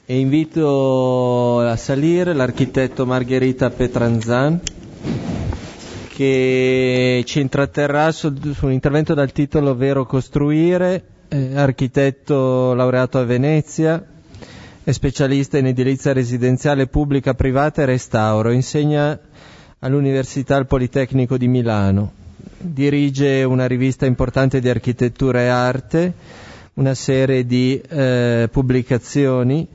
e invito a salire l'architetto Margherita Petranzan, che ci intratterrà su un intervento dal titolo Vero Costruire, architetto laureato a Venezia, è specialista in edilizia residenziale pubblica, privata e restauro, insegna all'Università al Politecnico di Milano, dirige una rivista importante di architettura e arte, una serie di pubblicazioni,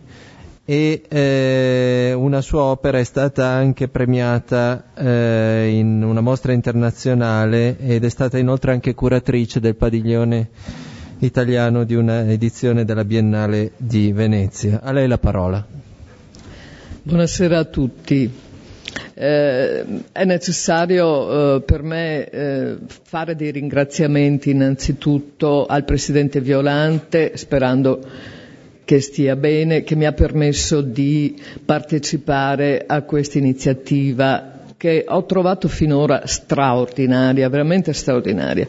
e una sua opera è stata anche premiata in una mostra internazionale ed è stata inoltre anche curatrice del padiglione italiano di una edizione della Biennale di Venezia. A lei la parola. Buonasera a tutti. È necessario per me fare dei ringraziamenti innanzitutto al Presidente Violante, sperando che stia bene, che mi ha permesso di partecipare a questa iniziativa che ho trovato finora straordinaria, veramente straordinaria.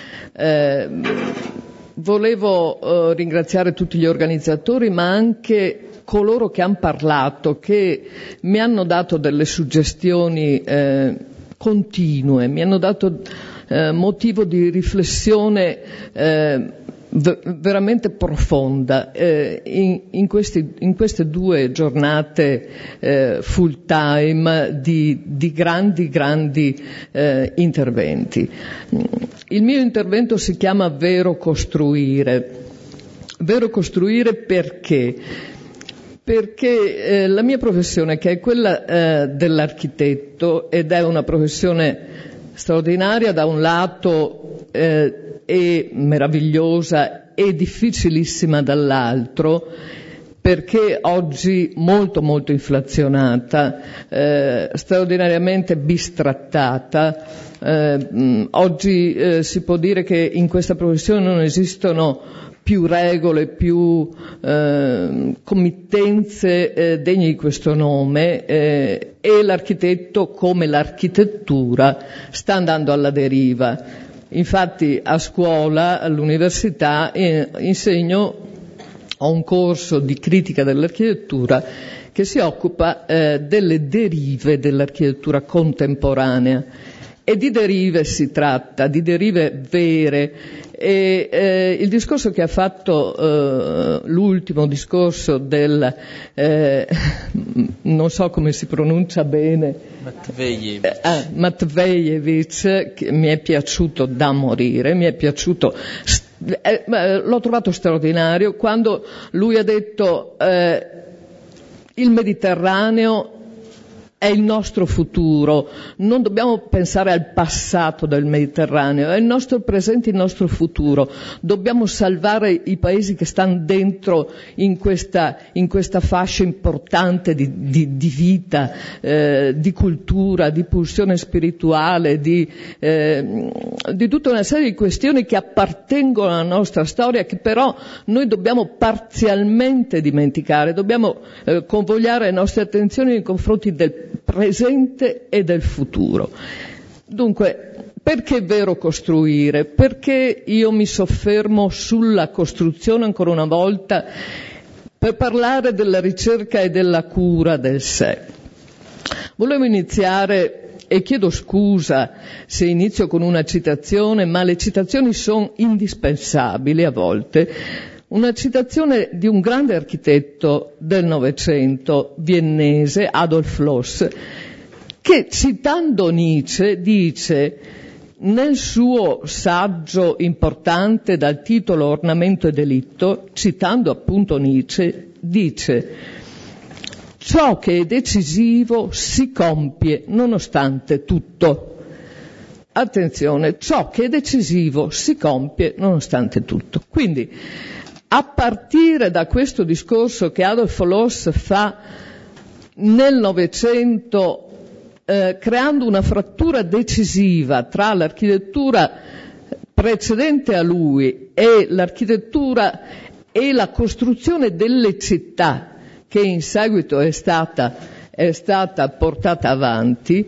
Volevo ringraziare tutti gli organizzatori, ma anche coloro che hanno parlato, che mi hanno dato delle suggestioni continue, mi hanno dato motivo di riflessione veramente profonda in queste 2 giornate full time di grandi interventi. Il mio intervento si chiama Vero Costruire. Vero Costruire perché? Perché la mia professione, che è quella dell'architetto, ed è una professione straordinaria da un lato e meravigliosa e difficilissima dall'altro, perché oggi molto inflazionata, straordinariamente bistrattata. Oggi si può dire che in questa professione non esistono più regole, più committenze degne di questo nome, e l'architetto, come l'architettura, sta andando alla deriva. Infatti a scuola, all'università, ho un corso di critica dell'architettura che si occupa delle derive dell'architettura contemporanea. E di derive si tratta, di derive vere. E il discorso che ha fatto l'ultimo discorso del non so come si pronuncia bene, Matvejevic, che mi è piaciuto da morire, mi è piaciuto, l'ho trovato straordinario quando lui ha detto il Mediterraneo è il nostro futuro, non dobbiamo pensare al passato del Mediterraneo, è il nostro presente, il nostro futuro. Dobbiamo salvare i paesi che stanno dentro in questa fascia importante di vita, di cultura, di pulsione spirituale, di tutta una serie di questioni che appartengono alla nostra storia, che però noi dobbiamo parzialmente dimenticare, dobbiamo convogliare le nostre attenzioni nei confronti del presente e del futuro. Dunque, perché vero costruire? Perché io mi soffermo sulla costruzione ancora una volta per parlare della ricerca e della cura del sé. Volevo iniziare, e chiedo scusa se inizio con una citazione, ma le citazioni sono indispensabili a volte. Una citazione di un grande architetto del Novecento viennese, Adolf Loos, che citando Nietzsche dice, nel suo saggio importante dal titolo Ornamento e delitto, citando appunto Nietzsche, dice: ciò che è decisivo si compie nonostante tutto. Attenzione, ciò che è decisivo si compie nonostante tutto. Quindi, a partire da questo discorso che Adolf Loos fa nel Novecento, creando una frattura decisiva tra l'architettura precedente a lui e l'architettura e la costruzione delle città che in seguito è stata portata avanti,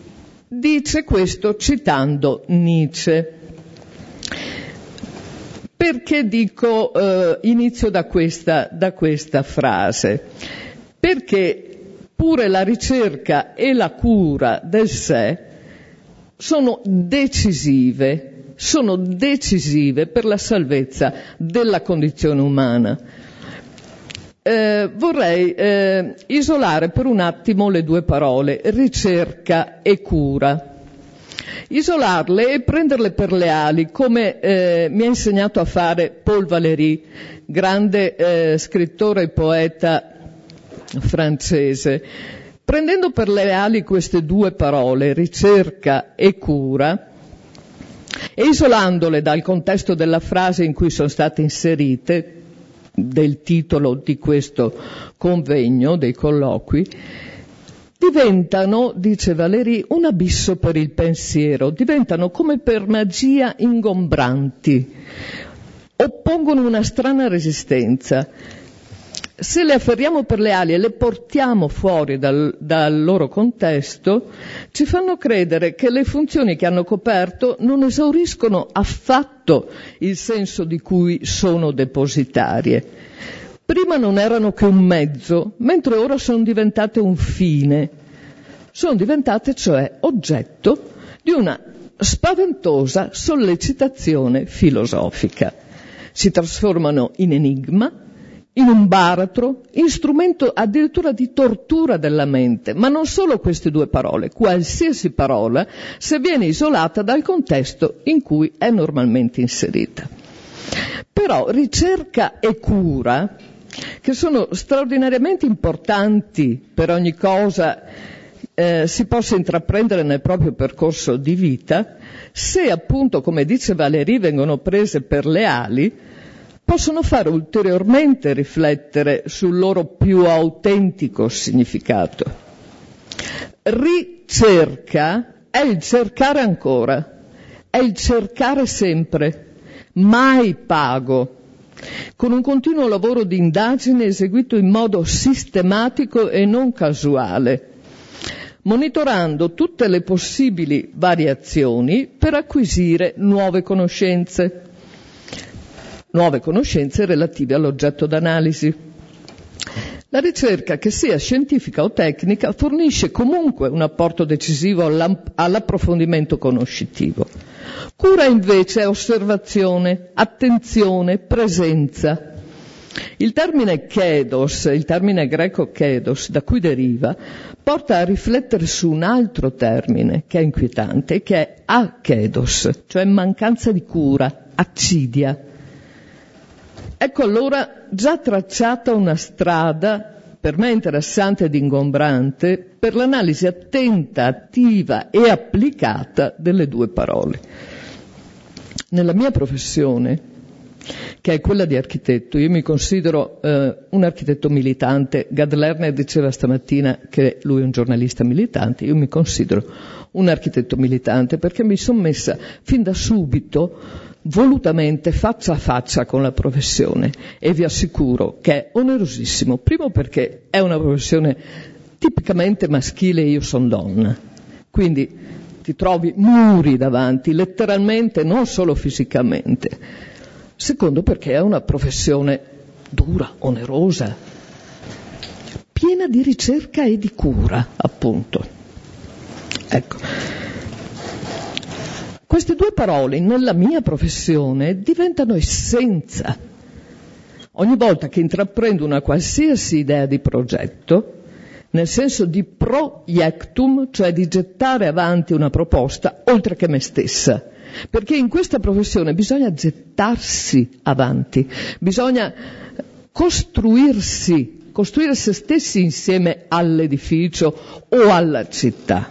dice questo citando Nietzsche. Perché dico, inizio da questa frase? Perché pure la ricerca e la cura del sé sono decisive per la salvezza della condizione umana. Vorrei isolare per un attimo le due parole, ricerca e cura. Isolarle e prenderle per le ali, come mi ha insegnato a fare Paul Valéry, grande scrittore e poeta francese. Prendendo per le ali queste due parole, ricerca e cura, e isolandole dal contesto della frase in cui sono state inserite, del titolo di questo convegno, dei colloqui, diventano, dice Valéry, un abisso per il pensiero, diventano come per magia ingombranti, oppongono una strana resistenza. Se le afferriamo per le ali e le portiamo fuori dal loro contesto, ci fanno credere che le funzioni che hanno coperto non esauriscono affatto il senso di cui sono depositarie. Prima non erano che un mezzo, mentre ora sono diventate un fine. Sono diventate, cioè, oggetto di una spaventosa sollecitazione filosofica. Si trasformano in enigma, in un baratro, in strumento addirittura di tortura della mente. Ma non solo queste due parole, qualsiasi parola, se viene isolata dal contesto in cui è normalmente inserita. Però ricerca e cura, che sono straordinariamente importanti per ogni cosa si possa intraprendere nel proprio percorso di vita, se appunto, come dice Valéry, vengono prese per le ali, possono fare ulteriormente riflettere sul loro più autentico significato. Ricerca è il cercare ancora, è il cercare sempre, mai pago, con un continuo lavoro di indagine eseguito in modo sistematico e non casuale, monitorando tutte le possibili variazioni per acquisire nuove conoscenze relative all'oggetto d'analisi. La ricerca, che sia scientifica o tecnica, fornisce comunque un apporto decisivo all'approfondimento conoscitivo. Cura invece è osservazione, attenzione, presenza. Il termine kaidos, il termine greco kaidos, da cui deriva, porta a riflettere su un altro termine che è inquietante, che è akaidos, cioè mancanza di cura, accidia. Ecco allora già tracciata una strada, per me interessante ed ingombrante, per l'analisi attenta, attiva e applicata delle due parole. Nella mia professione, che è quella di architetto, io mi considero un architetto militante. Gad Lerner diceva stamattina che lui è un giornalista militante, io mi considero un architetto militante perché mi sono messa fin da subito volutamente faccia a faccia con la professione, e vi assicuro che è onerosissimo. Primo perché è una professione tipicamente maschile e io sono donna, quindi ti trovi muri davanti, letteralmente, non solo fisicamente. Secondo perché è una professione dura, onerosa, piena di ricerca e di cura, appunto. Ecco. Queste due parole nella mia professione diventano essenza. Ogni volta che intraprendo una qualsiasi idea di progetto, nel senso di proiectum, cioè di gettare avanti una proposta, oltre che me stessa, perché in questa professione bisogna gettarsi avanti, bisogna costruire se stessi insieme all'edificio o alla città.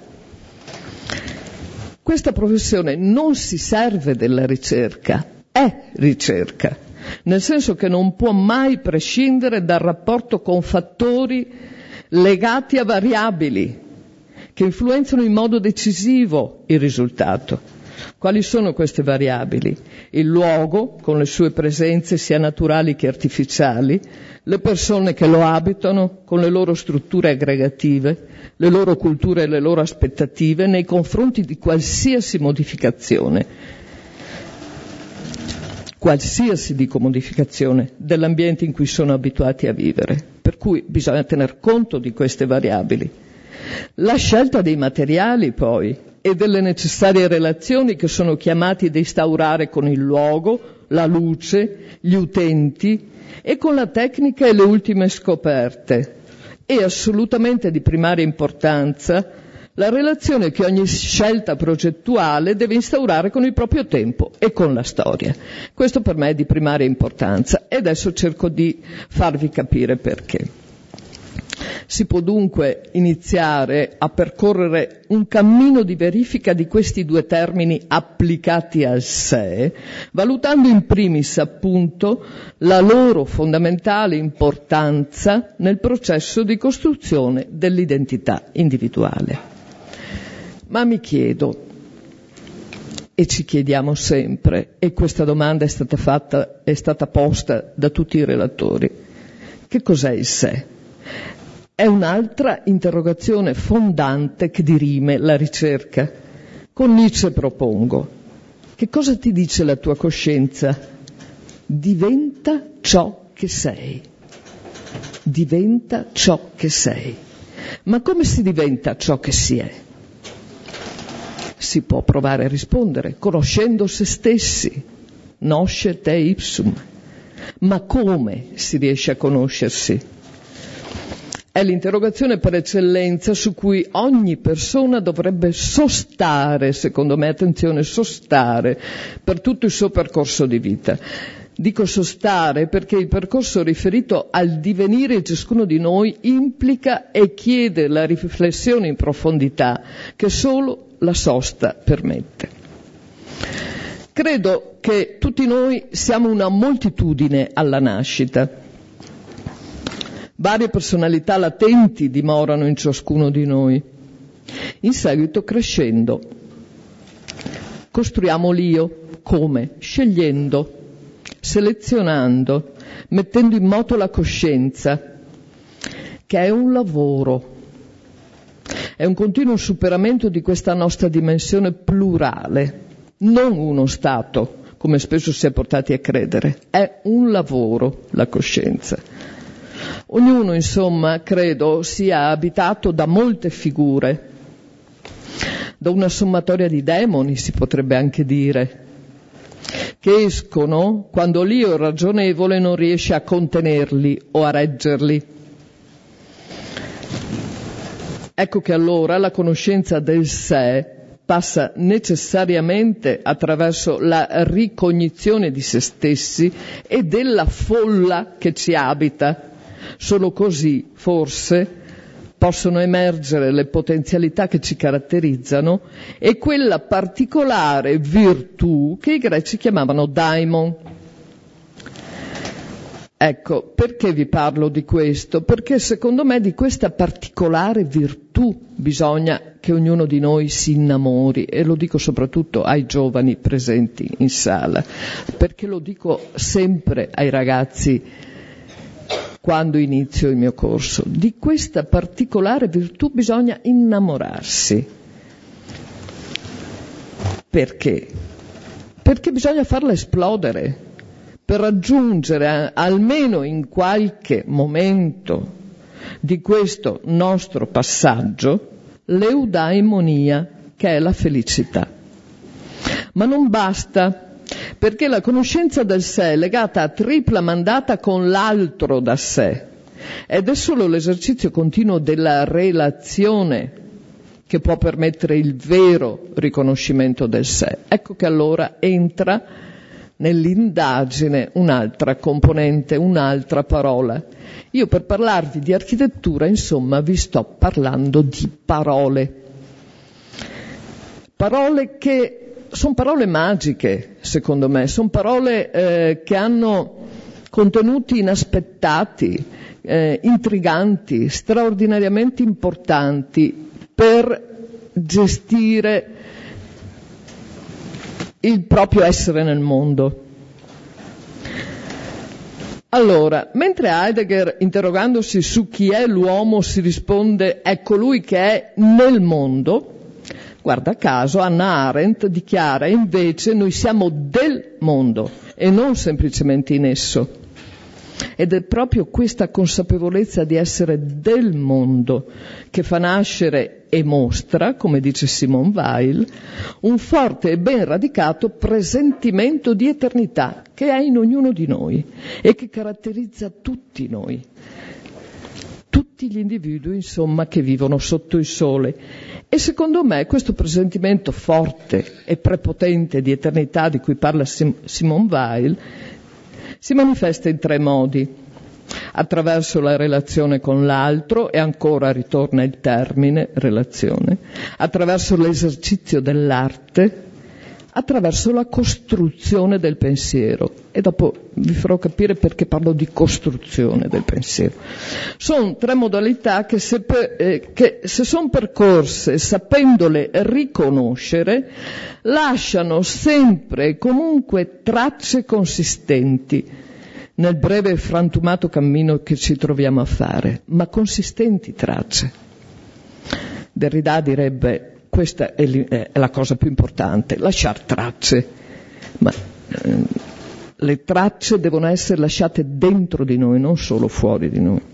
Questa professione non si serve della ricerca, è ricerca, nel senso che non può mai prescindere dal rapporto con fattori legati a variabili che influenzano in modo decisivo il risultato. Quali sono queste variabili? Il luogo, con le sue presenze sia naturali che artificiali, le persone che lo abitano, con le loro strutture aggregative, le loro culture e le loro aspettative nei confronti di qualsiasi modificazione. qualsiasi dico modificazione dell'ambiente in cui sono abituati a vivere, per cui bisogna tener conto di queste variabili. La scelta dei materiali poi e delle necessarie relazioni che sono chiamati ad instaurare con il luogo, la luce, gli utenti e con la tecnica e le ultime scoperte. È assolutamente di primaria importanza la relazione che ogni scelta progettuale deve instaurare con il proprio tempo e con la storia. Questo per me è di primaria importanza e adesso cerco di farvi capire perché. Si può dunque iniziare a percorrere un cammino di verifica di questi due termini applicati al sé, valutando in primis appunto la loro fondamentale importanza nel processo di costruzione dell'identità individuale. Ma mi chiedo, e ci chiediamo sempre, e questa domanda è stata posta da tutti i relatori, che cos'è il sé? È un'altra interrogazione fondante che dirime la ricerca. Con Nietzsche propongo: che cosa ti dice la tua coscienza? Diventa ciò che sei. Diventa ciò che sei. Ma come si diventa ciò che si è? Si può provare a rispondere conoscendo se stessi. Nosce te ipsum. Ma come si riesce a conoscersi? È l'interrogazione per eccellenza su cui ogni persona dovrebbe sostare, secondo me, attenzione, sostare per tutto il suo percorso di vita. Dico sostare perché il percorso riferito al divenire di ciascuno di noi implica e chiede la riflessione in profondità che solo la sosta permette. Credo che tutti noi siamo una moltitudine alla nascita. Varie personalità latenti dimorano in ciascuno di noi. In seguito, crescendo, costruiamo l'io. Come? Scegliendo, selezionando, mettendo in moto la coscienza, che è un lavoro. È un continuo superamento di questa nostra dimensione plurale, non uno stato, come spesso si è portati a credere. È un lavoro, la coscienza. Ognuno, insomma, credo sia abitato da molte figure, da una sommatoria di demoni, si potrebbe anche dire, che escono quando l'io ragionevole non riesce a contenerli o a reggerli. Ecco che allora la conoscenza del sé passa necessariamente attraverso la ricognizione di se stessi e della folla che ci abita. Solo così, forse, possono emergere le potenzialità che ci caratterizzano e quella particolare virtù che i greci chiamavano daimon. Ecco, perché vi parlo di questo? Perché secondo me di questa particolare virtù bisogna che ognuno di noi si innamori, e lo dico soprattutto ai giovani presenti in sala, perché lo dico sempre ai ragazzi quando inizio il mio corso. Di questa particolare virtù bisogna innamorarsi. Perché? Perché bisogna farla esplodere, per raggiungere almeno in qualche momento di questo nostro passaggio l'eudaimonia, che è la felicità. Ma non basta, perché la conoscenza del sé è legata a tripla mandata con l'altro da sé, ed è solo l'esercizio continuo della relazione che può permettere il vero riconoscimento del sé. Ecco che allora entra nell'indagine un'altra componente, un'altra parola. Io per parlarvi di architettura, insomma, vi sto parlando di parole. Parole che sono parole magiche, secondo me, sono parole che hanno contenuti inaspettati, intriganti, straordinariamente importanti per gestire il proprio essere nel mondo. Allora, mentre Heidegger, interrogandosi su chi è l'uomo, si risponde è colui che è nel mondo, guarda caso Hannah Arendt dichiara invece noi siamo del mondo, e non semplicemente in esso. Ed è proprio questa consapevolezza di essere del mondo che fa nascere e mostra, come dice Simone Weil, un forte e ben radicato presentimento di eternità che è in ognuno di noi e che caratterizza tutti noi, tutti gli individui, insomma, che vivono sotto il sole. E secondo me questo presentimento forte e prepotente di eternità di cui parla Simone Weil si manifesta in 3 modi: attraverso la relazione con l'altro, e ancora ritorna il termine relazione, attraverso l'esercizio dell'arte, attraverso la costruzione del pensiero. E dopo vi farò capire perché parlo di costruzione del pensiero. Sono 3 modalità che se sono percorse sapendole riconoscere, lasciano sempre e comunque tracce consistenti nel breve e frantumato cammino che ci troviamo a fare, ma consistenti tracce. Derrida direbbe: questa è la cosa più importante, lasciar tracce, ma le tracce devono essere lasciate dentro di noi, non solo fuori di noi.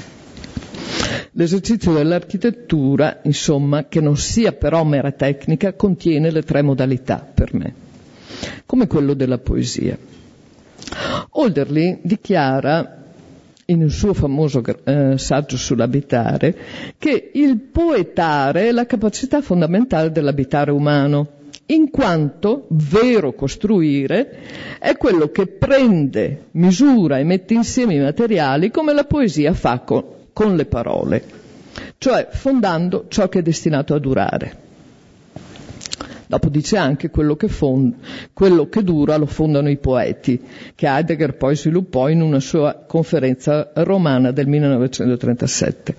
L'esercizio dell'architettura, insomma, che non sia però mera tecnica, contiene le 3 modalità per me, come quello della poesia. Hölderlin dichiara in un suo famoso saggio sull'abitare che il poetare è la capacità fondamentale dell'abitare umano, in quanto vero costruire è quello che prende, misura e mette insieme i materiali come la poesia fa con le parole, cioè fondando ciò che è destinato a durare. Dopo dice anche quello che dura lo fondano i poeti, che Heidegger poi sviluppò in una sua conferenza romana del 1937.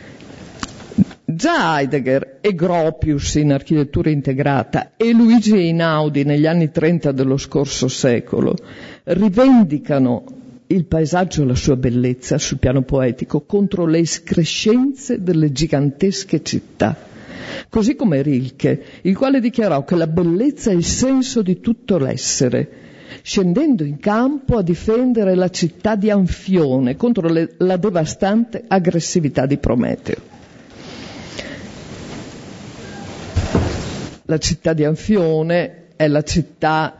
Già Heidegger e Gropius in Architettura integrata e Luigi Einaudi negli anni 30 dello scorso secolo rivendicano il paesaggio e la sua bellezza sul piano poetico contro le escrescenze delle gigantesche città. Così come Rilke, il quale dichiarò che la bellezza è il senso di tutto l'essere, scendendo in campo a difendere la città di Anfione contro la devastante aggressività di Prometeo. La città di Anfione è la città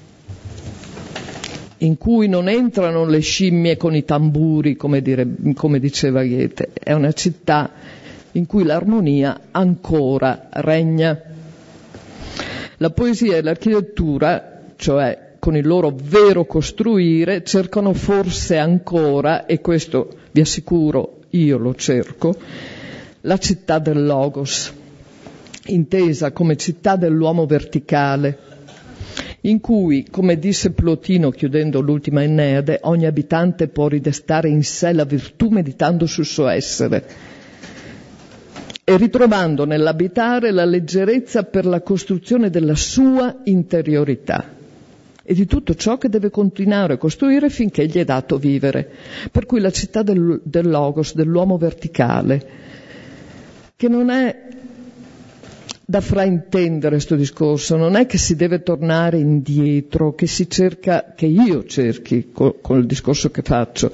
in cui non entrano le scimmie con i tamburi, come diceva Goethe, è una città in cui l'armonia ancora regna. La poesia e l'architettura, cioè con il loro vero costruire, cercano forse ancora, e questo vi assicuro io lo cerco, la città del Logos, intesa come città dell'uomo verticale, in cui, come disse Plotino chiudendo l'ultima Enneade, ogni abitante può ridestare in sé la virtù meditando sul suo essere e ritrovando nell'abitare la leggerezza per la costruzione della sua interiorità e di tutto ciò che deve continuare a costruire finché gli è dato vivere. Per cui la città del Logos, dell'uomo verticale, che non è da fraintendere questo discorso, non è che si deve tornare indietro, che si cerca, che io cerchi con il discorso che faccio,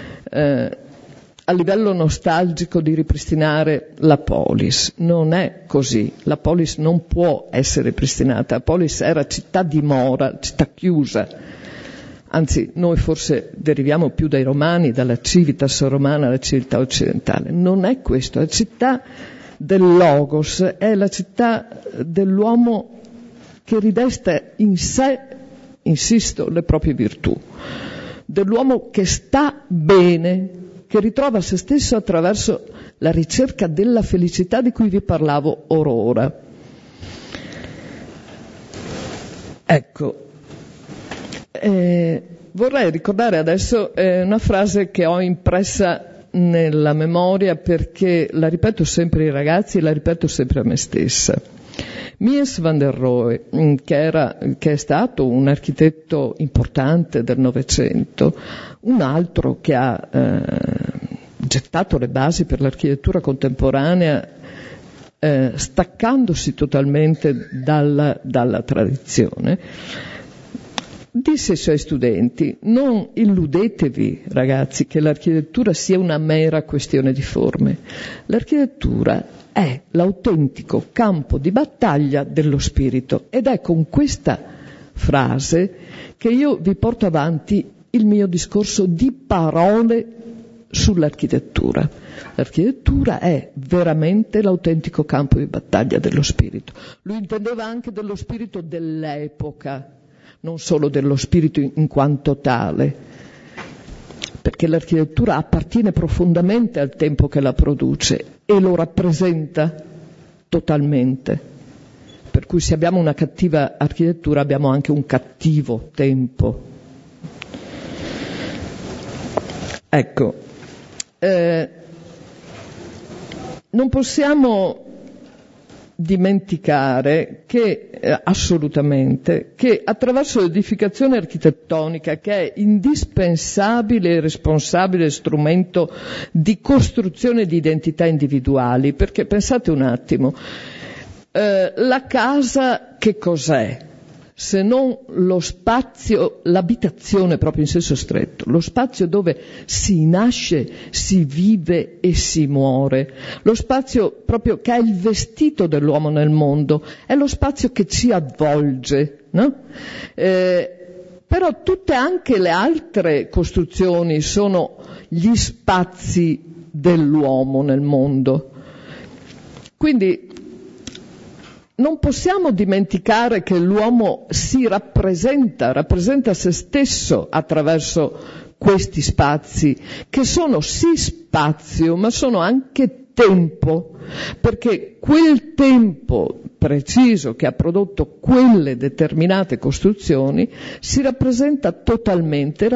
a livello nostalgico di ripristinare la polis. Non è così. La polis non può essere ripristinata. La polis era città dimora, città chiusa. Anzi, noi forse deriviamo più dai romani, dalla civitas romana alla civiltà occidentale. Non è questo. La città del Logos è la città dell'uomo che ridesta in sé, insisto, le proprie virtù. Dell'uomo che sta bene, che ritrova se stesso attraverso la ricerca della felicità di cui vi parlavo orora. Ecco, vorrei ricordare adesso una frase che ho impressa nella memoria perché la ripeto sempre ai ragazzi e la ripeto sempre a me stessa. Mies van der Rohe, che è stato un architetto importante del Novecento, un altro che ha gettato le basi per l'architettura contemporanea, staccandosi totalmente dalla tradizione, disse ai suoi studenti: non illudetevi, ragazzi, che l'architettura sia una mera questione di forme. L'architettura è l'autentico campo di battaglia dello spirito, ed è con questa frase che io vi porto avanti il mio discorso di parole sull'architettura. L'architettura è veramente l'autentico campo di battaglia dello spirito. Lui intendeva anche dello spirito dell'epoca, non solo dello spirito in quanto tale, perché l'architettura appartiene profondamente al tempo che la produce e lo rappresenta totalmente. Per cui se abbiamo una cattiva architettura abbiamo anche un cattivo tempo. Ecco, non possiamo dimenticare che assolutamente che attraverso l'edificazione architettonica, che è indispensabile e responsabile strumento di costruzione di identità individuali, perché pensate un attimo, la casa che cos'è? Se non lo spazio, l'abitazione proprio in senso stretto, lo spazio dove si nasce, si vive e si muore, lo spazio proprio che è il vestito dell'uomo nel mondo, è lo spazio che ci avvolge, no? Però tutte anche le altre costruzioni sono gli spazi dell'uomo nel mondo. Quindi non possiamo dimenticare che l'uomo si rappresenta se stesso attraverso questi spazi, che sono sì spazio, ma sono anche tempo, perché quel tempo preciso che ha prodotto quelle determinate costruzioni rappresenta totalmente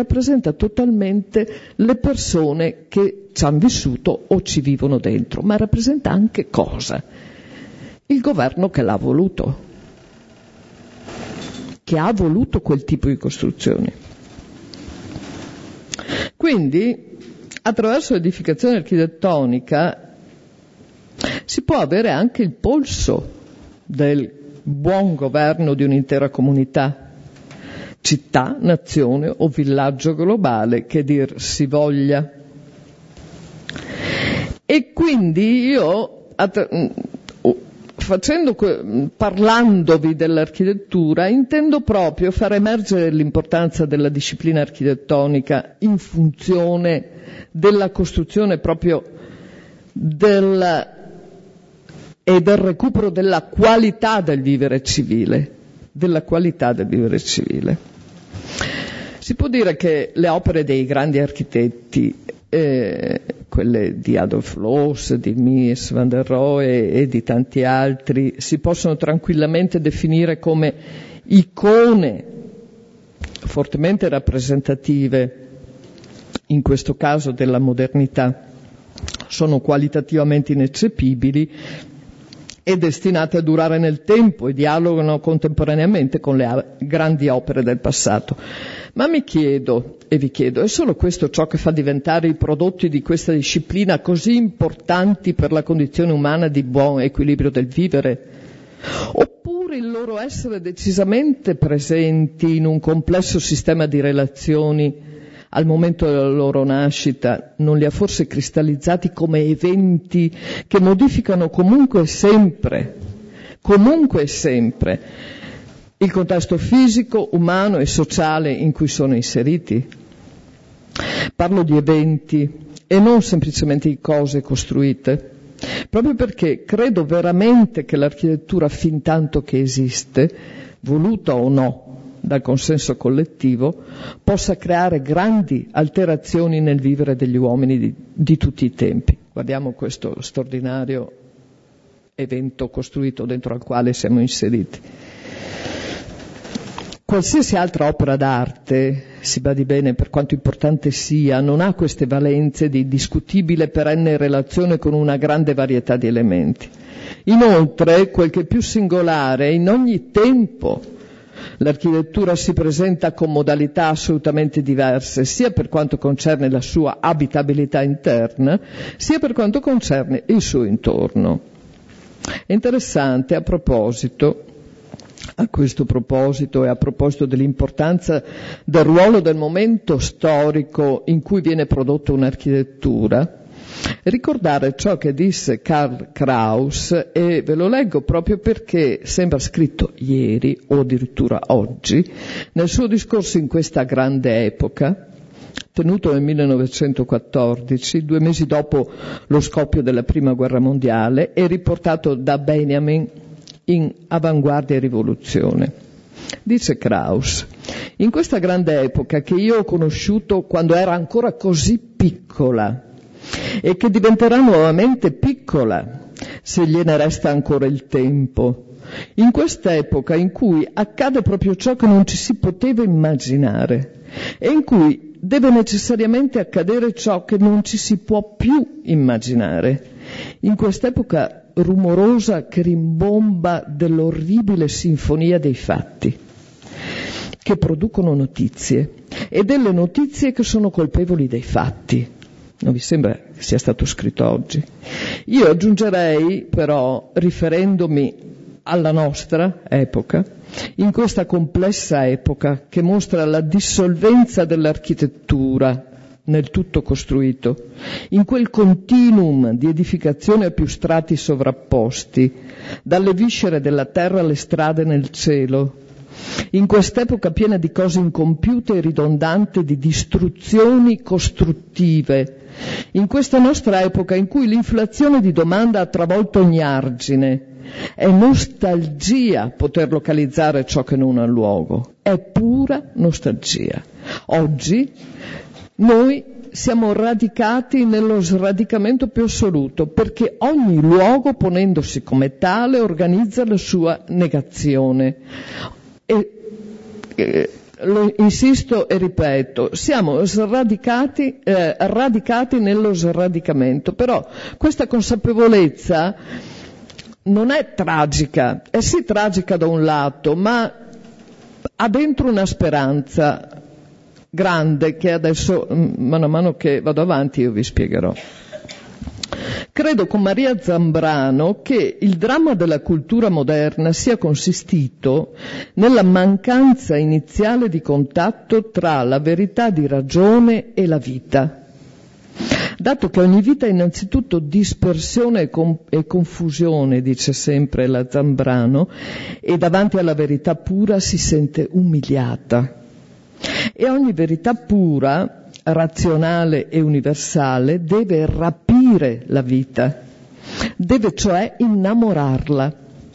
le persone che ci hanno vissuto o ci vivono dentro, ma rappresenta anche cosa? Il governo che l'ha voluto, che ha voluto quel tipo di costruzioni. Quindi, attraverso l'edificazione architettonica si può avere anche il polso del buon governo di un'intera comunità, città, nazione o villaggio globale, che dir si voglia. E quindi io parlandovi dell'architettura, intendo proprio far emergere l'importanza della disciplina architettonica in funzione della costruzione proprio e del recupero della qualità del vivere civile, Si può dire che le opere dei grandi architetti, quelle di Adolf Loos, di Mies van der Rohe e di tanti altri, si possono tranquillamente definire come icone fortemente rappresentative, in questo caso della modernità. Sono qualitativamente ineccepibili e destinate a durare nel tempo e dialogano contemporaneamente con le grandi opere del passato. Ma mi chiedo, e vi chiedo, è solo questo ciò che fa diventare i prodotti di questa disciplina così importanti per la condizione umana di buon equilibrio del vivere? Oppure il loro essere decisamente presenti in un complesso sistema di relazioni al momento della loro nascita non li ha forse cristallizzati come eventi che modificano comunque e sempre il contesto fisico, umano e sociale in cui sono inseriti? Parlo di eventi e non semplicemente di cose costruite, proprio perché credo veramente che l'architettura, fin tanto che esiste, voluta o no dal consenso collettivo, possa creare grandi alterazioni nel vivere degli uomini di tutti i tempi. Guardiamo questo straordinario evento costruito dentro al quale siamo inseriti. Qualsiasi altra opera d'arte, si badi bene, per quanto importante sia, non ha queste valenze di discutibile perenne relazione con una grande varietà di elementi. Inoltre, quel che è più singolare, in ogni tempo l'architettura si presenta con modalità assolutamente diverse, sia per quanto concerne la sua abitabilità interna, sia per quanto concerne il suo intorno. È interessante, a proposito, A questo proposito e a proposito dell'importanza del ruolo del momento storico in cui viene prodotta un'architettura, ricordare ciò che disse Karl Kraus, e ve lo leggo proprio perché sembra scritto ieri o addirittura oggi, nel suo discorso in questa grande epoca, tenuto nel 1914, 2 mesi dopo lo scoppio della Prima Guerra Mondiale, e riportato da Benjamin in Avanguardia e Rivoluzione. Dice Kraus: in questa grande epoca che io ho conosciuto quando era ancora così piccola e che diventerà nuovamente piccola se gliene resta ancora il tempo, in questa epoca in cui accade proprio ciò che non ci si poteva immaginare e in cui deve necessariamente accadere ciò che non ci si può più immaginare, in quest'epoca rumorosa che rimbomba dell'orribile sinfonia dei fatti che producono notizie e delle notizie che sono colpevoli dei fatti. Non vi sembra che sia stato scritto oggi? Io aggiungerei però, riferendomi alla nostra epoca, in questa complessa epoca che mostra la dissolvenza dell'architettura nel tutto costruito, in quel continuum di edificazione a più strati sovrapposti, dalle viscere della terra alle strade nel cielo, in quest'epoca piena di cose incompiute e ridondanti, di distruzioni costruttive, in questa nostra epoca in cui l'inflazione di domanda ha travolto ogni argine, è nostalgia poter localizzare ciò che non ha luogo, è pura nostalgia. Oggi noi siamo radicati nello sradicamento più assoluto, perché ogni luogo, ponendosi come tale, organizza la sua negazione. Lo insisto e ripeto, siamo radicati nello sradicamento, però questa consapevolezza non è tragica, è sì tragica da un lato, ma ha dentro una speranza grande che adesso, mano a mano che vado avanti, io vi spiegherò. Credo con Maria Zambrano che il dramma della cultura moderna sia consistito nella mancanza iniziale di contatto tra la verità di ragione e la vita, dato che ogni vita è innanzitutto dispersione e confusione, dice sempre la Zambrano, e davanti alla verità pura si sente umiliata. E ogni verità pura, razionale e universale, deve rapire la vita, deve cioè innamorarla.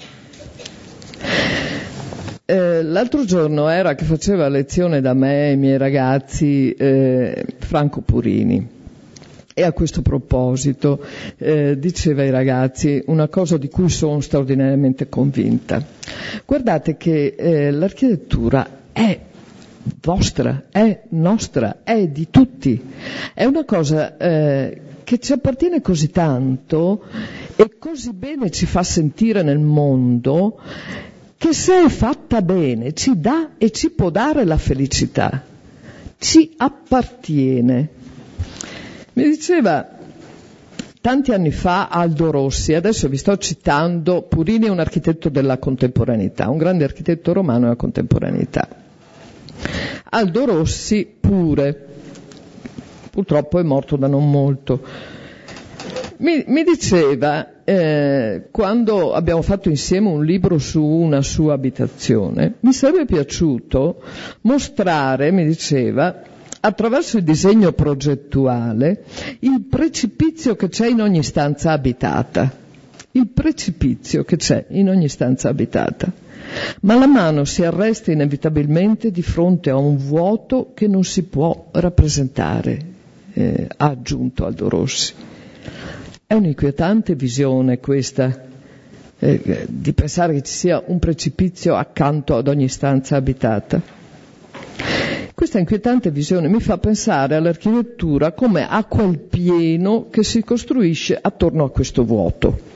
L'altro giorno era che faceva lezione da me e i miei ragazzi Franco Purini, e a questo proposito diceva ai ragazzi una cosa di cui sono straordinariamente convinta. Guardate che l'architettura è vostra, è nostra, è di tutti, è una cosa che ci appartiene così tanto e così bene ci fa sentire nel mondo, che se è fatta bene ci dà e ci può dare la felicità, ci appartiene. Mi diceva tanti anni fa Aldo Rossi, adesso vi sto citando, Purini è un architetto della contemporaneità, un grande architetto romano della contemporaneità. Aldo Rossi pure, purtroppo è morto da non molto, mi diceva, quando abbiamo fatto insieme un libro su una sua abitazione, mi sarebbe piaciuto mostrare, mi diceva, attraverso il disegno progettuale, il precipizio che c'è in ogni stanza abitata. Il precipizio che c'è in ogni stanza abitata. Ma la mano si arresta inevitabilmente di fronte a un vuoto che non si può rappresentare, ha aggiunto Aldo Rossi. È un'inquietante visione questa, di pensare che ci sia un precipizio accanto ad ogni stanza abitata. Questa inquietante visione mi fa pensare all'architettura come a quel pieno che si costruisce attorno a questo vuoto.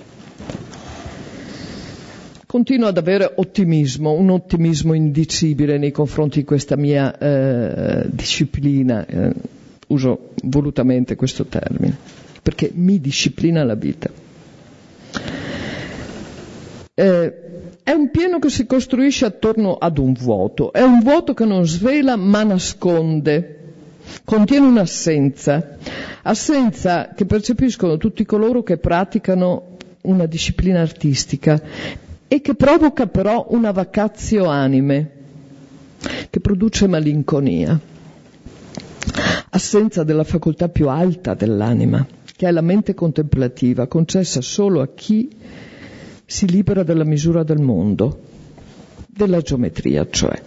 Continuo ad avere ottimismo, un ottimismo indicibile nei confronti di questa mia disciplina, uso volutamente questo termine, perché mi disciplina la vita. È È un pieno che si costruisce attorno ad un vuoto. È un vuoto che non svela ma nasconde. Contiene un'assenza. Assenza che percepiscono tutti coloro che praticano una disciplina artistica e che provoca però una vacatio anime, che produce malinconia. Assenza della facoltà più alta dell'anima, che è la mente contemplativa, concessa solo a chi si libera dalla misura del mondo, della geometria, cioè.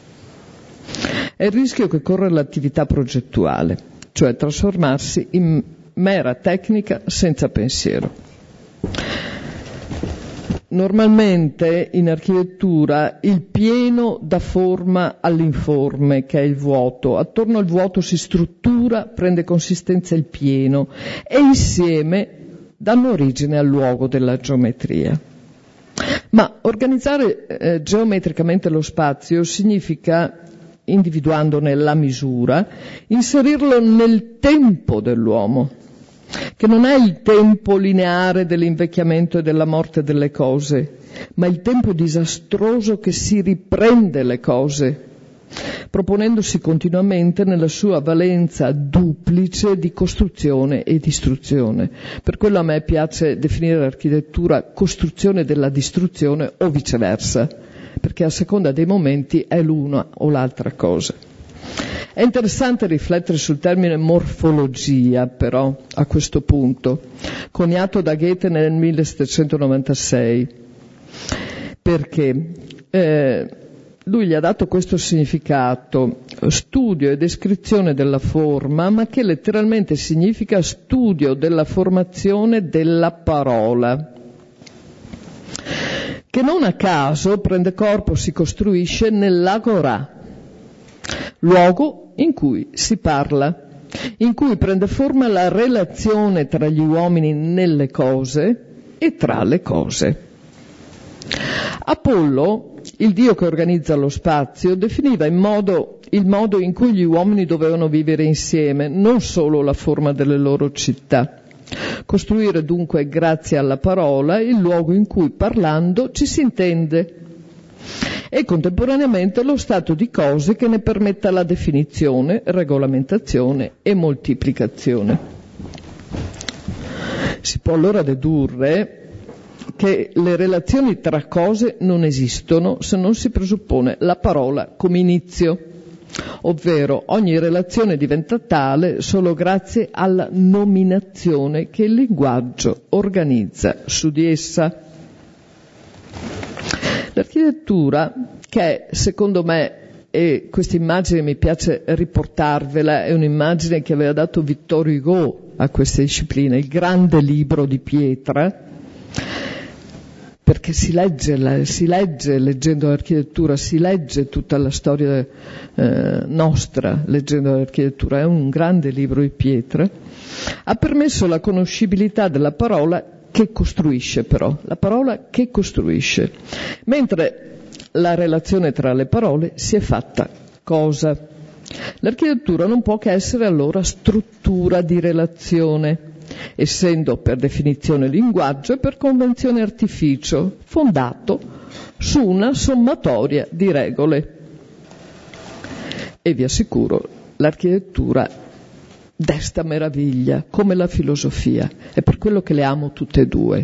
È il rischio che corre l'attività progettuale, cioè trasformarsi in mera tecnica senza pensiero. Normalmente in architettura il pieno dà forma all'informe, che è il vuoto. Attorno al vuoto si struttura, prende consistenza il pieno e insieme danno origine al luogo della geometria. Ma organizzare geometricamente lo spazio significa, individuandone la misura, inserirlo nel tempo dell'uomo, che non è il tempo lineare dell'invecchiamento e della morte delle cose, ma il tempo disastroso che si riprende le cose, proponendosi continuamente nella sua valenza duplice di costruzione e distruzione. Per quello a me piace definire l'architettura costruzione della distruzione o viceversa, perché a seconda dei momenti è l'una o l'altra cosa. È interessante riflettere sul termine morfologia, però, a questo punto, coniato da Goethe nel 1796, perché lui gli ha dato questo significato, studio e descrizione della forma, ma che letteralmente significa studio della formazione della parola, che non a caso prende corpo, si costruisce nell'agorà, luogo in cui si parla, in cui prende forma la relazione tra gli uomini nelle cose e tra le cose. Apollo, il dio che organizza lo spazio, definiva il modo in cui gli uomini dovevano vivere insieme, non solo la forma delle loro città. Costruire dunque, grazie alla parola, il luogo in cui parlando ci si intende e contemporaneamente lo stato di cose che ne permetta la definizione, regolamentazione e moltiplicazione. Si può allora dedurre che le relazioni tra cose non esistono se non si presuppone la parola come inizio, ovvero ogni relazione diventa tale solo grazie alla nominazione che il linguaggio organizza su di essa. L'architettura, che secondo me, e questa immagine mi piace riportarvela, è un'immagine che aveva dato Victor Hugo a questa disciplina, il grande libro di pietra, perché si legge leggendo l'architettura, si legge tutta la storia nostra leggendo l'architettura, è un grande libro di pietra, ha permesso la conoscibilità della parola che costruisce, però, la parola che costruisce, mentre la relazione tra le parole si è fatta cosa. L'architettura non può che essere allora struttura di relazione, essendo per definizione linguaggio e per convenzione artificio, fondato su una sommatoria di regole. E vi assicuro, l'architettura desta meraviglia, come la filosofia, è per quello che le amo tutte e due.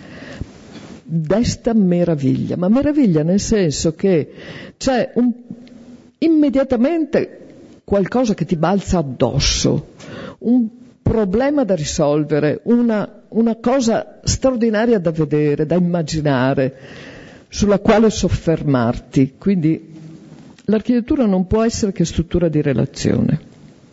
Desta meraviglia, ma meraviglia nel senso che c'è immediatamente qualcosa che ti balza addosso, un problema da risolvere, una cosa straordinaria da vedere, da immaginare, sulla quale soffermarti. Quindi l'architettura non può essere che struttura di relazione.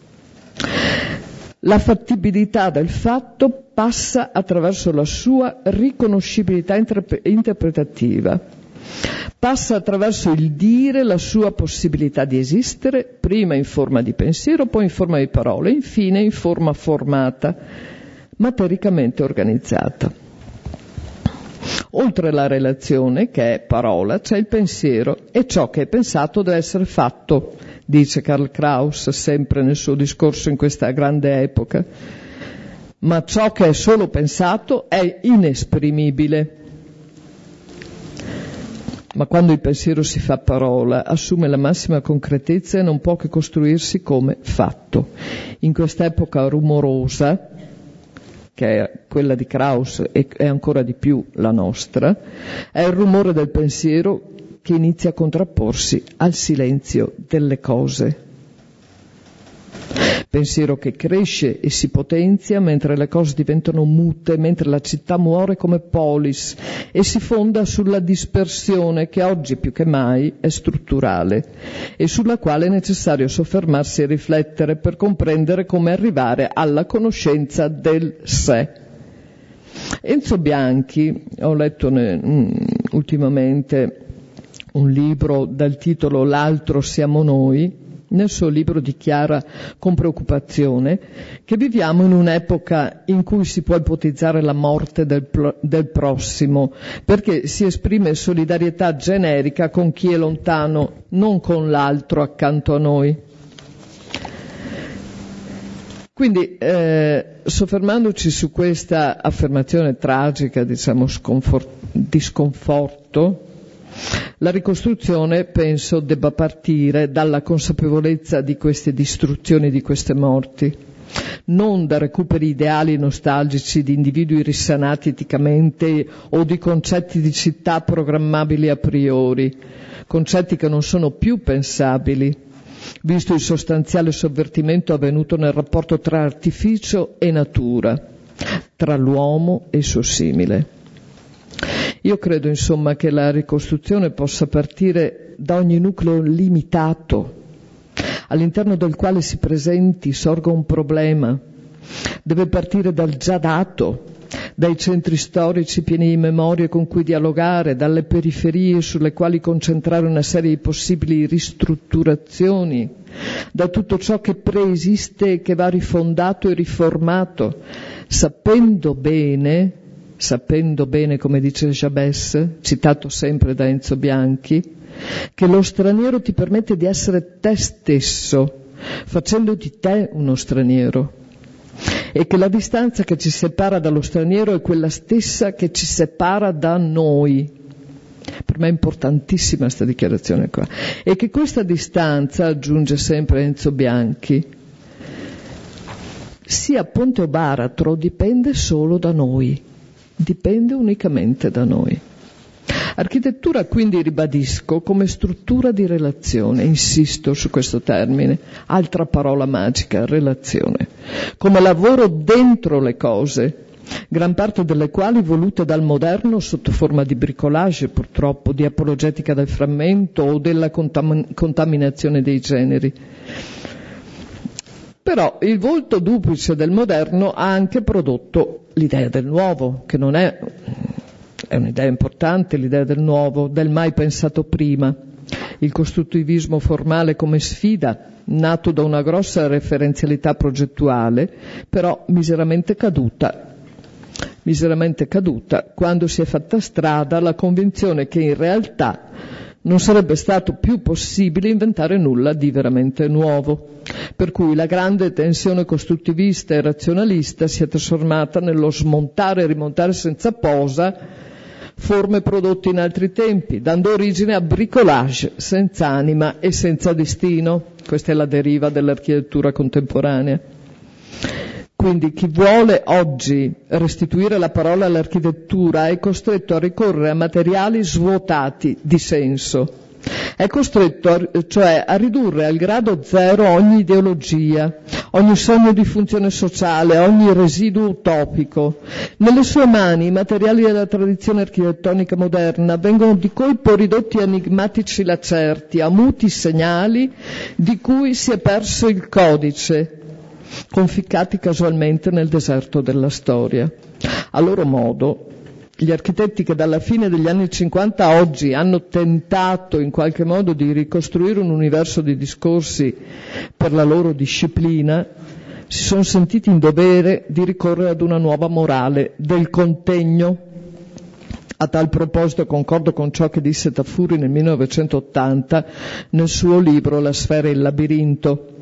La fattibilità del fatto passa attraverso la sua riconoscibilità interpretativa, passa attraverso il dire la sua possibilità di esistere, prima in forma di pensiero, poi in forma di parole, infine in forma formata, matericamente organizzata. Oltre la relazione, che è parola, c'è il pensiero, e ciò che è pensato deve essere fatto, dice Karl Kraus sempre nel suo discorso in questa grande epoca. Ma ciò che è solo pensato è inesprimibile. ma quando il pensiero si fa parola assume la massima concretezza e non può che costruirsi come fatto. In quest'epoca rumorosa, che è quella di Krauss e è ancora di più la nostra, è il rumore del pensiero che inizia a contrapporsi al silenzio delle cose. Pensiero che cresce e si potenzia mentre le cose diventano mute, mentre la città muore come polis e si fonda sulla dispersione che oggi più che mai è strutturale e sulla quale è necessario soffermarsi e riflettere per comprendere come arrivare alla conoscenza del sé. Enzo Bianchi, ho letto ultimamente un libro dal titolo L'altro siamo noi. Nel suo libro dichiara con preoccupazione che viviamo in un'epoca in cui si può ipotizzare la morte del prossimo, perché si esprime solidarietà generica con chi è lontano, non con l'altro accanto a noi. Quindi, soffermandoci su questa affermazione tragica, diciamo di sconforto, la ricostruzione, penso, debba partire dalla consapevolezza di queste distruzioni, di queste morti, non da recuperi ideali nostalgici di individui risanati eticamente o di concetti di città programmabili a priori, concetti che non sono più pensabili, visto il sostanziale sovvertimento avvenuto nel rapporto tra artificio e natura, tra l'uomo e il suo simile. Io credo, insomma, che la ricostruzione possa partire da ogni nucleo limitato, all'interno del quale si presenti, sorga un problema. Deve partire dal già dato, dai centri storici pieni di memorie con cui dialogare, dalle periferie sulle quali concentrare una serie di possibili ristrutturazioni, da tutto ciò che preesiste e che va rifondato e riformato, sapendo bene, come dice Jabès, citato sempre da Enzo Bianchi, che lo straniero ti permette di essere te stesso, facendo di te uno straniero, e che la distanza che ci separa dallo straniero è quella stessa che ci separa da noi. Per me è importantissima questa dichiarazione qua. E che questa distanza, aggiunge sempre Enzo Bianchi, sia ponte o baratro, dipende solo da noi. Dipende unicamente da noi. Architettura, quindi, ribadisco, come struttura di relazione, insisto su questo termine, altra parola magica, relazione, come lavoro dentro le cose, gran parte delle quali volute dal moderno sotto forma di bricolage, purtroppo, di apologetica del frammento o della contaminazione dei generi. Però il volto duplice del moderno ha anche prodotto l'idea del nuovo, che non è un'idea importante, l'idea del nuovo, del mai pensato prima. Il costruttivismo formale come sfida, nato da una grossa referenzialità progettuale, però miseramente caduta quando si è fatta strada la convinzione che in realtà non sarebbe stato più possibile inventare nulla di veramente nuovo, per cui la grande tensione costruttivista e razionalista si è trasformata nello smontare e rimontare senza posa forme prodotte in altri tempi, dando origine a bricolage senza anima e senza destino. Questa è la deriva dell'architettura contemporanea. Quindi chi vuole oggi restituire la parola all'architettura è costretto a ricorrere a materiali svuotati di senso. È costretto cioè a ridurre al grado zero ogni ideologia, ogni sogno di funzione sociale, ogni residuo utopico. Nelle sue mani i materiali della tradizione architettonica moderna vengono di colpo ridotti a enigmatici lacerti, a muti segnali di cui si è perso il codice, conficcati casualmente nel deserto della storia. A loro modo, gli architetti che dalla fine degli anni 50 a oggi hanno tentato in qualche modo di ricostruire un universo di discorsi per la loro disciplina, si sono sentiti in dovere di ricorrere ad una nuova morale del contegno. A tal proposito concordo con ciò che disse Tafuri nel 1980 nel suo libro La sfera e il labirinto.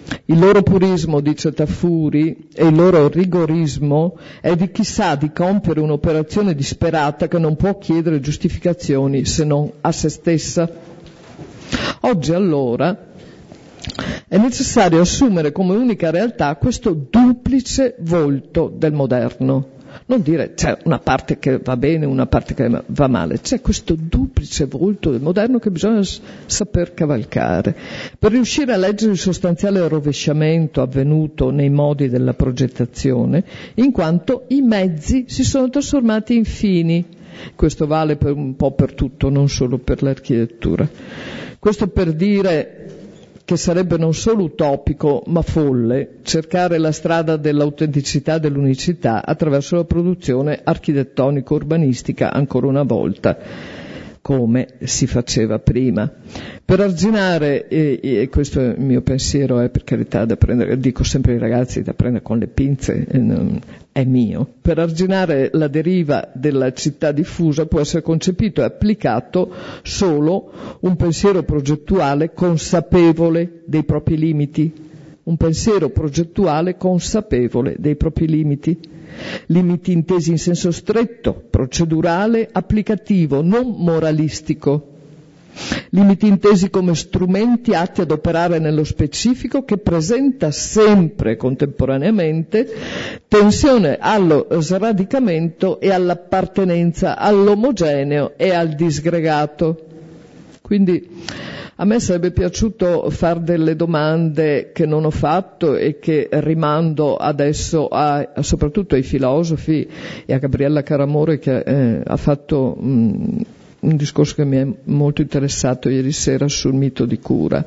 Il loro purismo, dice Tafuri, e il loro rigorismo è di chi sa di compiere un'operazione disperata che non può chiedere giustificazioni se non a se stessa. Oggi allora è necessario assumere come unica realtà questo duplice volto del moderno. Non dire c'è una parte che va bene, una parte che va male, c'è questo duplice volto del moderno che bisogna saper cavalcare. Per riuscire a leggere il sostanziale rovesciamento avvenuto nei modi della progettazione, in quanto i mezzi si sono trasformati in fini. Questo vale un po' per tutto, non solo per l'architettura. Questo per dire che sarebbe non solo utopico ma folle cercare la strada dell'autenticità e dell'unicità attraverso la produzione architettonico-urbanistica ancora una volta, come si faceva prima. Per arginare, e questo è il mio pensiero, per carità da prendere, dico sempre ai ragazzi da prendere con le pinze, è mio, per arginare la deriva della città diffusa può essere concepito e applicato solo un pensiero progettuale consapevole dei propri limiti, un pensiero progettuale consapevole dei propri limiti intesi in senso stretto, procedurale, applicativo, non moralistico. Limiti intesi come strumenti atti ad operare nello specifico, che presenta sempre contemporaneamente tensione allo sradicamento e all'appartenenza all'omogeneo e al disgregato. Quindi a me sarebbe piaciuto fare delle domande che non ho fatto e che rimando adesso soprattutto ai filosofi e a Gabriella Caramore, che ha fatto un discorso che mi è molto interessato ieri sera sul mito di cura.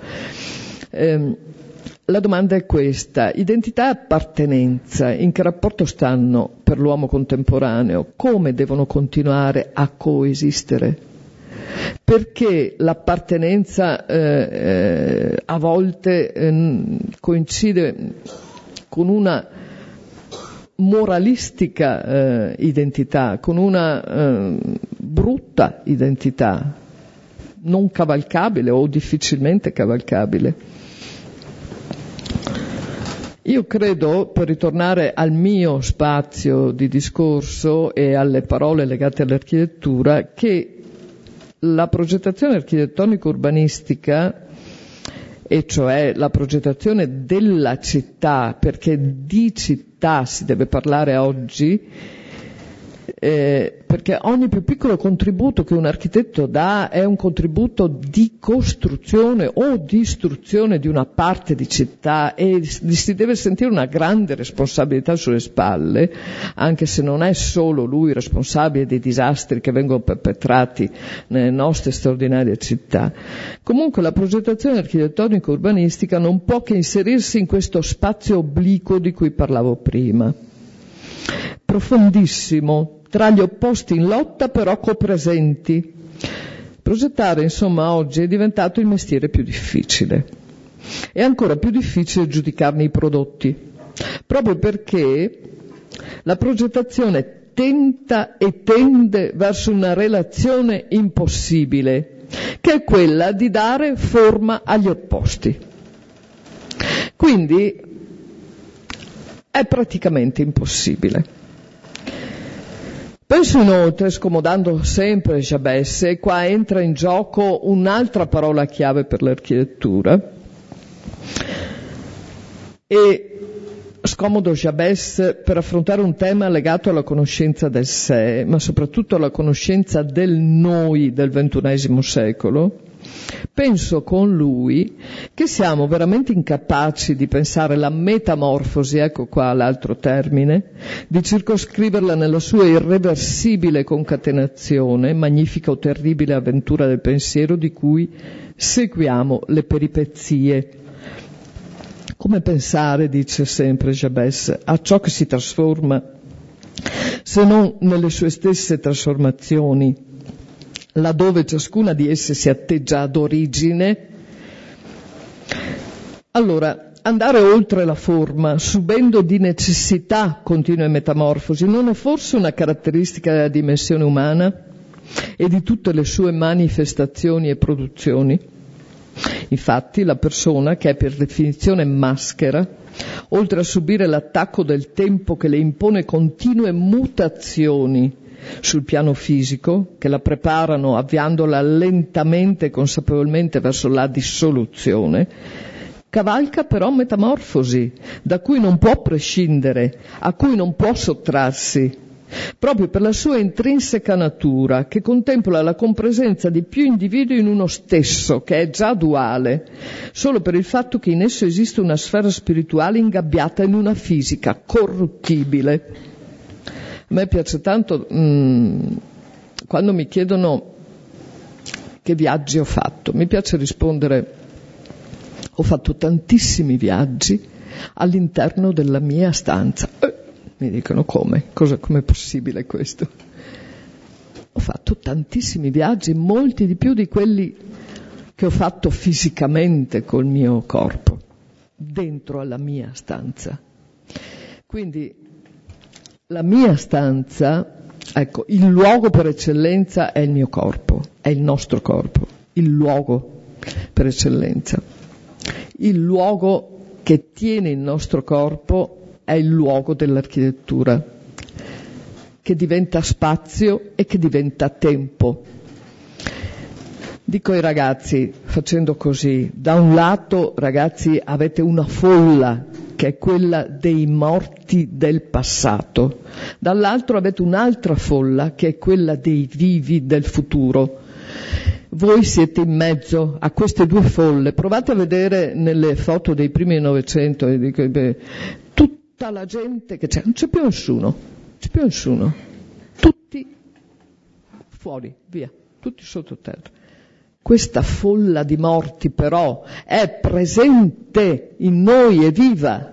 La domanda è questa: identità e appartenenza in che rapporto stanno per l'uomo contemporaneo? Come devono continuare a coesistere? Perché l'appartenenza a volte coincide con una moralistica identità, con una brutta identità, non cavalcabile o difficilmente cavalcabile. Io credo, per ritornare al mio spazio di discorso e alle parole legate all'architettura, che la progettazione architettonico-urbanistica, e cioè la progettazione della città, perché di città si deve parlare oggi, perché ogni più piccolo contributo che un architetto dà è un contributo di costruzione o distruzione di una parte di città, e si deve sentire una grande responsabilità sulle spalle, anche se non è solo lui responsabile dei disastri che vengono perpetrati nelle nostre straordinarie città. Comunque la progettazione architettonico-urbanistica non può che inserirsi in questo spazio obliquo di cui parlavo prima, profondissimo, tra gli opposti in lotta però copresenti. Progettare, insomma, oggi è diventato il mestiere più difficile. È ancora più difficile giudicarne i prodotti, proprio perché la progettazione tenta e tende verso una relazione impossibile, che è quella di dare forma agli opposti. Quindi è praticamente impossibile. Penso inoltre, scomodando sempre Jabès, e qua entra in gioco un'altra parola chiave per l'architettura, e scomodo Jabès per affrontare un tema legato alla conoscenza del sé, ma soprattutto alla conoscenza del noi del XXI secolo. Penso con lui che siamo veramente incapaci di pensare la metamorfosi, ecco qua l'altro termine, di circoscriverla nella sua irreversibile concatenazione, magnifica o terribile avventura del pensiero di cui seguiamo le peripezie. Come pensare, dice sempre Jabès, a ciò che si trasforma, se non nelle sue stesse trasformazioni, laddove ciascuna di esse si atteggia ad origine? Allora, andare oltre la forma, subendo di necessità continue metamorfosi, non è forse una caratteristica della dimensione umana e di tutte le sue manifestazioni e produzioni? Infatti la persona, che è per definizione maschera, oltre a subire l'attacco del tempo che le impone continue mutazioni sul piano fisico, che la preparano avviandola lentamente e consapevolmente verso la dissoluzione, cavalca però metamorfosi da cui non può prescindere, a cui non può sottrarsi, proprio per la sua intrinseca natura, che contempla la compresenza di più individui in uno stesso, che è già duale, solo per il fatto che in esso esiste una sfera spirituale ingabbiata in una fisica corruttibile. A me piace tanto quando mi chiedono che viaggi ho fatto, mi piace rispondere: ho fatto tantissimi viaggi all'interno della mia stanza. Mi dicono come? Com'è possibile questo? Ho fatto tantissimi viaggi, molti di più di quelli che ho fatto fisicamente col mio corpo, dentro alla mia stanza. Quindi la mia stanza, ecco, il luogo per eccellenza è il mio corpo, è il nostro corpo, il luogo per eccellenza. Il luogo che tiene il nostro corpo è il luogo dell'architettura, che diventa spazio e che diventa tempo. Dico ai ragazzi, facendo così, da un lato, ragazzi, avete una folla, che è quella dei morti del passato, dall'altro avete un'altra folla, che è quella dei vivi del futuro. Voi siete in mezzo a queste due folle. Provate a vedere nelle foto dei primi Novecento, tutta la gente che c'è, non c'è più nessuno, tutti fuori, via, tutti sottoterra. Questa folla di morti però è presente in noi, è viva,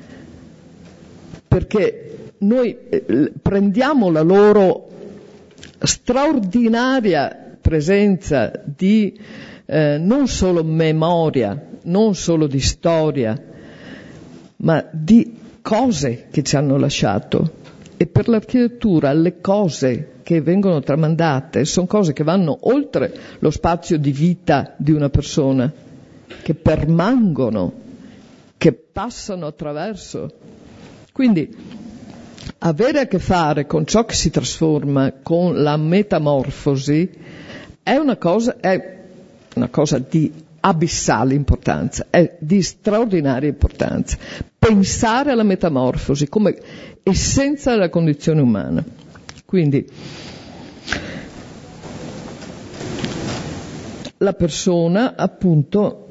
perché noi prendiamo la loro straordinaria presenza di non solo memoria, non solo di storia, ma di cose che ci hanno lasciato. E per l'architettura le cose che vengono tramandate sono cose che vanno oltre lo spazio di vita di una persona, che permangono, che passano attraverso. Quindi avere a che fare con ciò che si trasforma, con la metamorfosi, è una cosa di abissale importanza, è di straordinaria importanza. Pensare alla metamorfosi come essenza della condizione umana. Quindi la persona appunto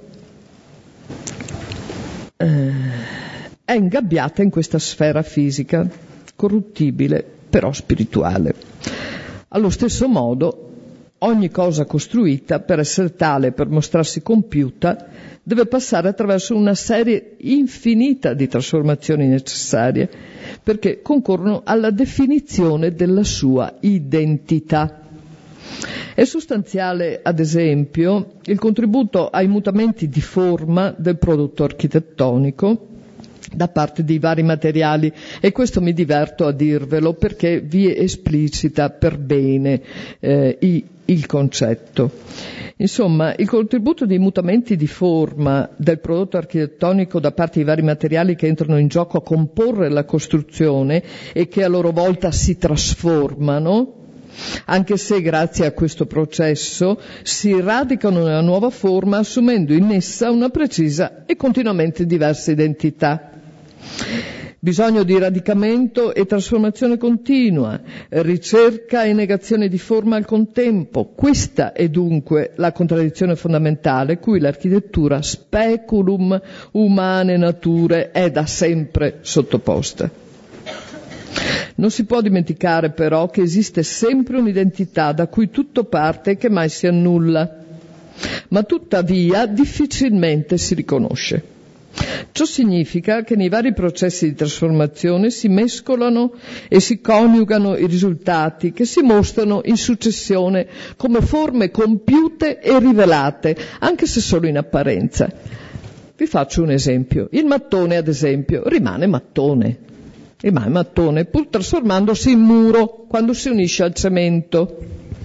è ingabbiata in questa sfera fisica, corruttibile, però spirituale. Allo stesso modo, ogni cosa costruita, per essere tale, per mostrarsi compiuta, deve passare attraverso una serie infinita di trasformazioni necessarie, perché concorrono alla definizione della sua identità. È sostanziale, ad esempio, il contributo ai mutamenti di forma del prodotto architettonico da parte dei vari materiali, e questo mi diverto a dirvelo perché vi esplicita per bene il concetto. Insomma, il contributo dei mutamenti di forma del prodotto architettonico da parte dei vari materiali che entrano in gioco a comporre la costruzione e che a loro volta si trasformano, anche se grazie a questo processo si radicano nella nuova forma, assumendo in essa una precisa e continuamente diversa identità. Bisogno di radicamento e trasformazione continua, ricerca e negazione di forma al contempo. Questa è dunque la contraddizione fondamentale cui l'architettura speculum humane nature è da sempre sottoposta. Non si può dimenticare però che esiste sempre un'identità da cui tutto parte e che mai si annulla, ma tuttavia difficilmente si riconosce. Ciò significa che nei vari processi di trasformazione si mescolano e si coniugano i risultati che si mostrano in successione come forme compiute e rivelate, anche se solo in apparenza. Vi faccio un esempio. Il mattone, ad esempio, rimane mattone, pur trasformandosi in muro quando si unisce al cemento.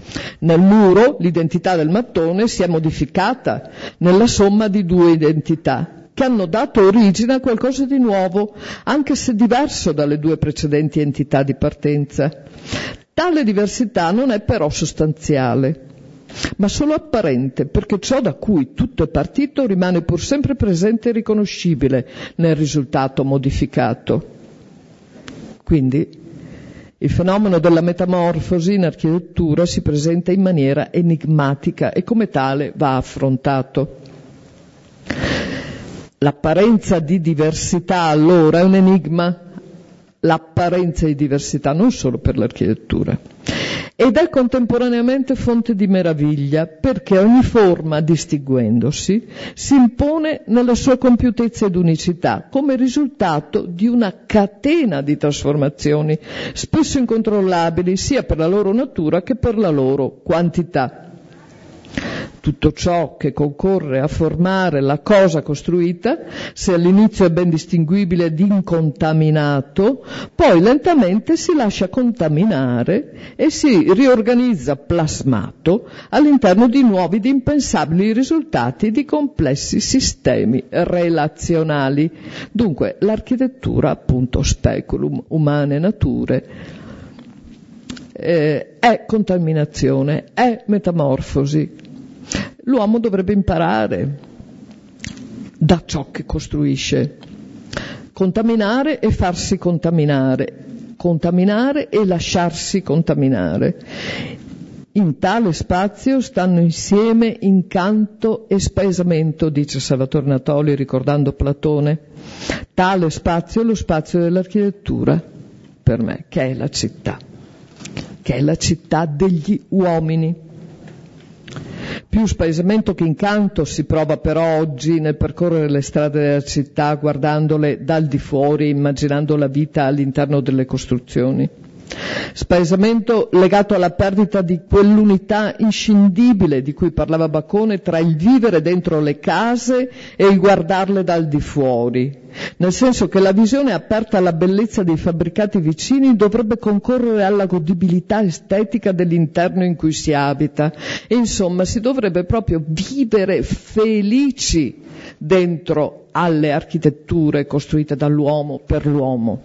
Nel muro l'identità del mattone si è modificata nella somma di due identità che hanno dato origine a qualcosa di nuovo, anche se diverso dalle due precedenti entità di partenza. Tale diversità non è però sostanziale, ma solo apparente, perché ciò da cui tutto è partito rimane pur sempre presente e riconoscibile nel risultato modificato. Quindi il fenomeno della metamorfosi in architettura si presenta in maniera enigmatica e come tale va affrontato. L'apparenza di diversità allora è un enigma, l'apparenza di diversità non solo per l'architettura, ed è contemporaneamente fonte di meraviglia, perché ogni forma, distinguendosi, si impone nella sua compiutezza ed unicità, come risultato di una catena di trasformazioni, spesso incontrollabili sia per la loro natura che per la loro quantità. Tutto ciò che concorre a formare la cosa costruita, se all'inizio è ben distinguibile ed incontaminato, poi lentamente si lascia contaminare e si riorganizza plasmato all'interno di nuovi ed impensabili risultati di complessi sistemi relazionali. Dunque l'architettura, appunto, speculum umane nature, è contaminazione, è metamorfosi. L'uomo dovrebbe imparare da ciò che costruisce, contaminare e farsi contaminare, contaminare e lasciarsi contaminare. In tale spazio stanno insieme incanto e spaesamento, dice Salvatore Natoli ricordando Platone. Tale spazio è lo spazio dell'architettura, per me, che è la città degli uomini. Più spaesamento che incanto si prova però oggi nel percorrere le strade della città, guardandole dal di fuori, immaginando la vita all'interno delle costruzioni. Spaesamento legato alla perdita di quell'unità inscindibile di cui parlava Bacone tra il vivere dentro le case e il guardarle dal di fuori, nel senso che la visione aperta alla bellezza dei fabbricati vicini dovrebbe concorrere alla godibilità estetica dell'interno in cui si abita, e insomma si dovrebbe proprio vivere felici dentro alle architetture costruite dall'uomo per l'uomo.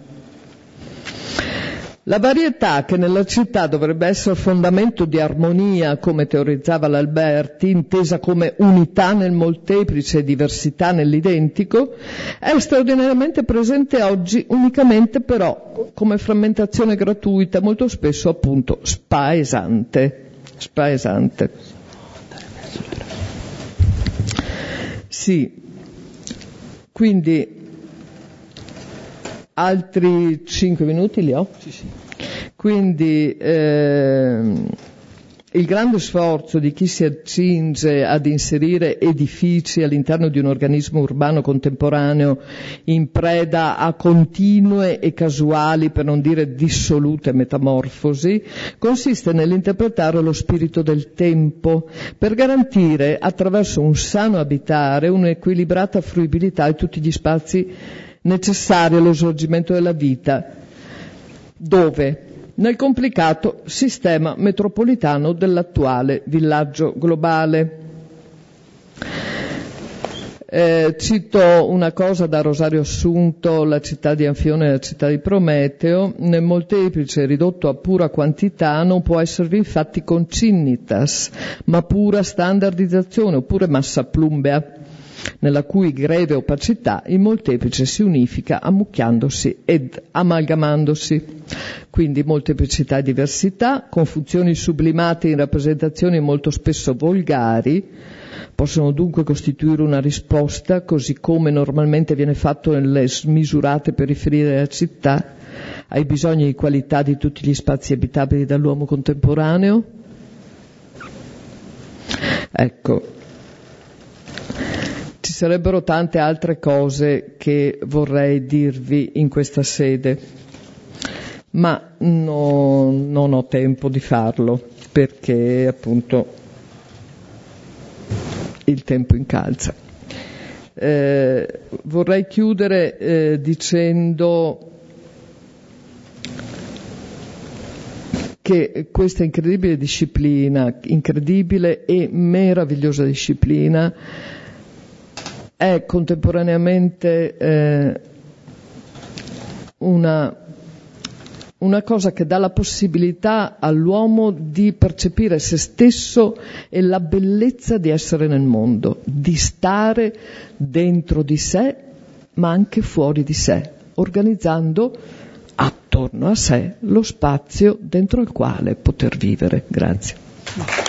La varietà, che nella città dovrebbe essere fondamento di armonia, come teorizzava l'Alberti, intesa come unità nel molteplice e diversità nell'identico, è straordinariamente presente oggi unicamente però come frammentazione gratuita, molto spesso appunto spaesante. Sì, quindi altri 5 minuti li ho? Sì. Quindi il grande sforzo di chi si accinge ad inserire edifici all'interno di un organismo urbano contemporaneo in preda a continue e casuali, per non dire dissolute metamorfosi, consiste nell'interpretare lo spirito del tempo per garantire attraverso un sano abitare un'equilibrata fruibilità di tutti gli spazi necessari allo svolgimento della vita. Dove? Nel complicato sistema metropolitano dell'attuale villaggio globale. Cito una cosa da Rosario Assunto, La città di Anfione e la città di Prometeo: nel molteplice ridotto a pura quantità non può esservi infatti concinnitas, ma pura standardizzazione oppure massa plumbea, nella cui greve opacità il molteplice si unifica ammucchiandosi ed amalgamandosi. Quindi molteplicità e diversità, con funzioni sublimate in rappresentazioni molto spesso volgari, possono dunque costituire una risposta, così come normalmente viene fatto nelle smisurate periferie della città, ai bisogni di qualità di tutti gli spazi abitabili dall'uomo contemporaneo. Ecco. Ci sarebbero tante altre cose che vorrei dirvi in questa sede, ma non ho tempo di farlo perché appunto il tempo incalza. Vorrei chiudere dicendo che questa incredibile e meravigliosa disciplina è contemporaneamente una cosa che dà la possibilità all'uomo di percepire se stesso e la bellezza di essere nel mondo, di stare dentro di sé, ma anche fuori di sé, organizzando attorno a sé lo spazio dentro il quale poter vivere. Grazie.